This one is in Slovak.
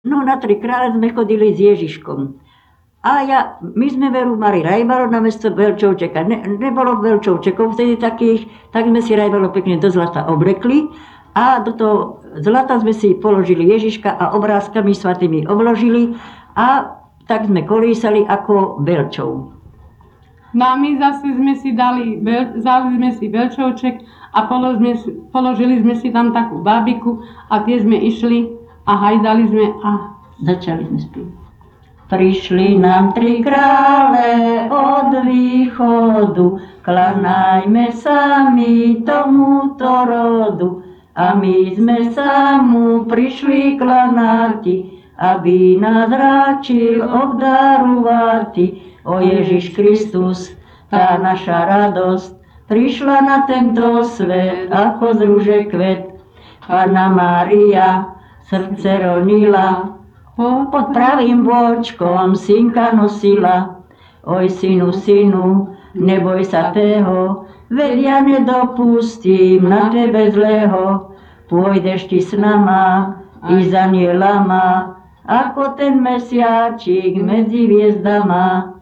No na Tri krále sme chodili s Ježiškom. A my sme veru mali rajbalo na mesto Veľčovčeka. Nebolo Veľčovčekov vtedy takých, tak sme si rajbalo pekne do zlata oblekli a do toho zlata sme si položili Ježiška a obrázkami svatými obložili a tak sme kolísali ako Veľčov. No a my zase sme si vzali sme si Veľčovček a položili sme si tam takú bábiku a tie sme išli a hajdali sme a začali sme spievať. Prišli nám tri krále od východu, klanajme sa my tomuto rodu. A my sme sa mu prišli klanáti, aby nás ráčil obdarovati. O Ježiš Kristus, tá naša radosť, prišla na tento svet ako z rúže kvet. Panna Mária srdce ronila, pod pravým vôčkom synka nosila. Oj synu, synu, neboj sa tého, veď ja nedopustím na tebe zlého. Pôjdeš ti s nama i za anielama, ako ten mesiačik medzi hviezdama.